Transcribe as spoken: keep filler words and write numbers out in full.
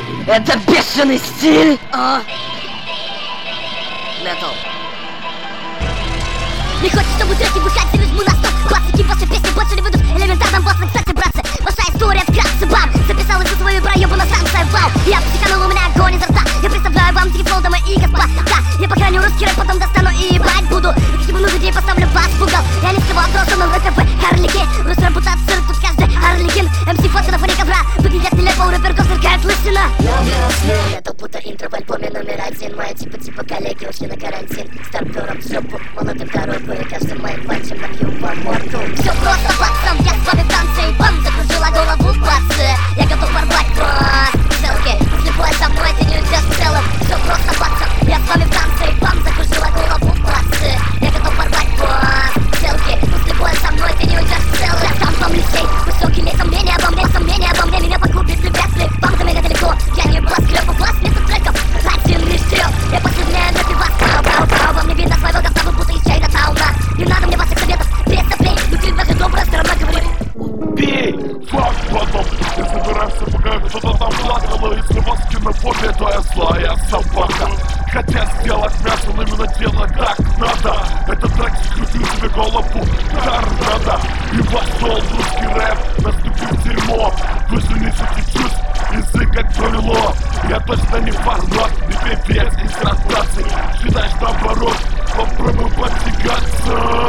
Это бешеный стиль! А? Метал. Не хочешь, чтобы треки выходили жму на стоп. Классики ваши песни больше не выйдут элементарным боссом. Кстати, братцы, ваша история вкратце бам. Записал всю свою проебу на станция вау. Я психанул, у меня огонь изо рта. Я представляю вам телефон, дамы и господа. Я похороню русский рэп, потом достану и ебать буду. И как ебану людей поставлю вас в угол. Я не скрывал то, что на ВКП Харлики. Рус репутация, тут каждый Арликин. МС фотка на фоне ковра. Выглядят нелепо, у рэпер сверкает лысина. Метал будто интро в альбоме номер один. Мои типа-типа коллеги ушли на карантин. Старпером в жопу, молодым дорогу. И каждым моим пальцем набью по морду. Все просто пацан, я с вами в танце. И бам, закружила голову в баце. Я готов порвать вас целки. Если бой со мной, ты не уйдешь в целом. Все просто пацан, я с вами в танце. И бам, закружила голову в баце. Я готов порвать вас целки. Если бой со мной, ты не уйдешь в целом. Я там вам лисей, высокий лей, сомнения обо мне, сомнения обо мне. Меня погубит любят ли, бам, до меня далеко. Я не была склёпа, вас вместо треков. Один лишь стрел, я последняя напивас. Бау-бау-бау, вам не видно своего говна, вы будто из чайна тауна. Не надо мне ваших советов, преступлений. Внутри даже доброе, все равно говорю. Бей! Фак потом! Я собираюсь, пока кто-то там плакал. Если вас кинофобия, то я злая собака. Хотя сделать мясо, но именно делать так надо. Этот трек скрутил тебе голову торнадо. И вошел в русский рэп, наступил дерьмо. Вы же несете чувств, язык как провело. Я точно не формат, не певец из ротации. Считаешь наоборот, попробуй подтягаться.